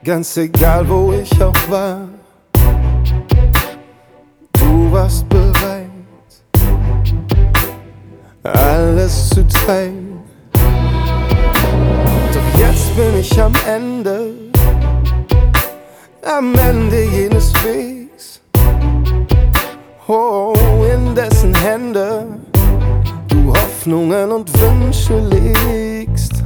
Ganz egal, wo ich auch war, du warst bereit, alles zu teilen. Doch jetzt bin ich am Ende jenes Wegs, oh, in dessen Hände du Hoffnungen und Wünsche legst.